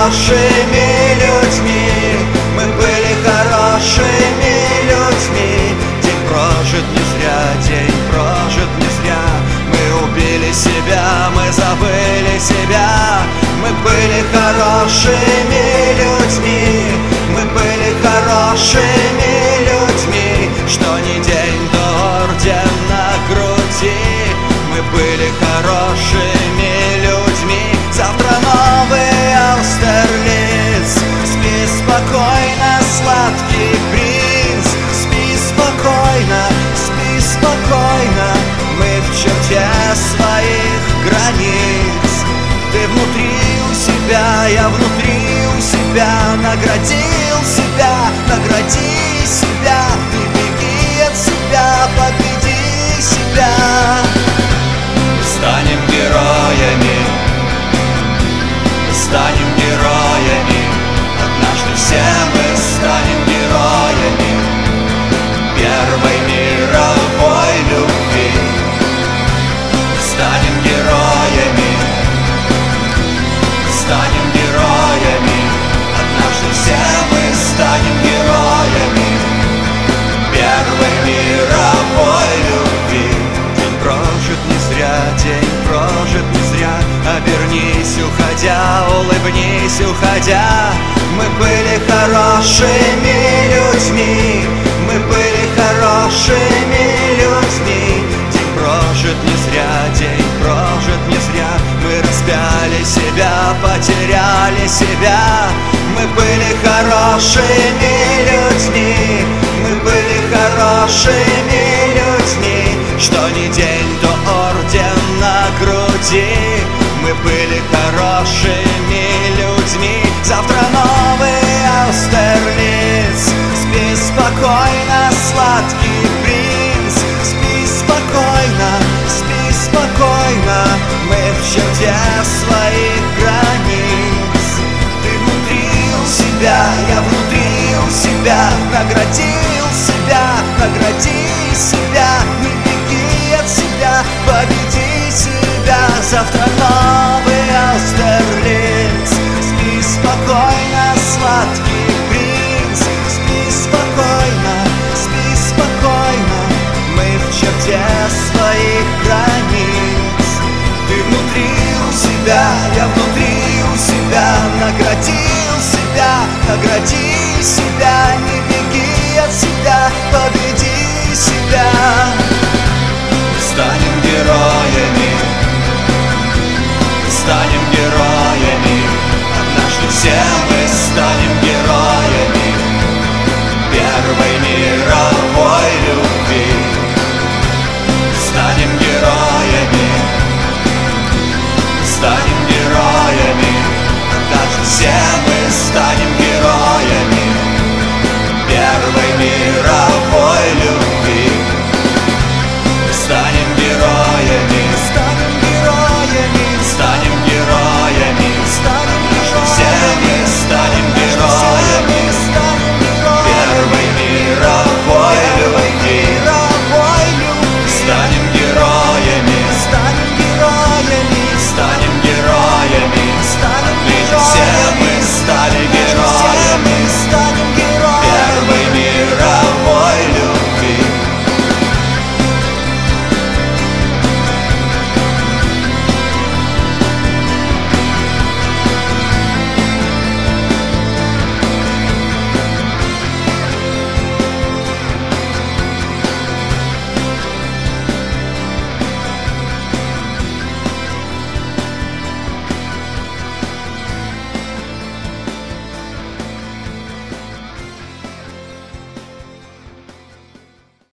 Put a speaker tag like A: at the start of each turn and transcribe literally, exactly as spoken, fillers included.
A: хорошими людьми, мы были хорошими людьми. День прожит не зря, день прожит не зря. Мы убили себя, мы забыли себя. Мы были хорошими людьми, мы были хорошими людьми. Что ни день, то орден на груди. Мы были хорошими людьми. Завтра новый Аустерлиц. Спи спокойно, сладкий принц. Спи спокойно, спи спокойно. Мы в черте своих границ. Ты внутри у себя, я внутри у себя. Наградил себя, награди себя. Не беги от себя, победи себя. Станем героями, станем героями. Однажды все мы станем героями первой мировой любви. Станем героями, станем героями. Однажды все мы станем героями первой мировой любви. День прожит не зря, день прожит не зря. Обернись, уходя, улыбнись, уходя. Мы были хорошими людьми, мы были хорошими людьми. День прожит не зря, день прожит не зря. Мы распяли себя, потеряли себя. Мы были хорошими людьми, мы были хорошими людьми. Что ни день, то орден на груди. Мы были хорошими людьми. Завтра новый Аустерлиц. Спи спокойно, сладкий принц. Спи спокойно, спи спокойно. Мы в черте своих границ. Ты внутри у себя, я внутри у себя. Наградил себя, награди себя. Не беги от себя, победи себя. Завтра новый Аустерлиц. Спи спокойно, сладкий принц. Спи спокойно, спи спокойно. Мы в черте своих границ. Ты внутри у себя, я внутри у себя. Наградил себя, награди себя. Не беги от себя, победи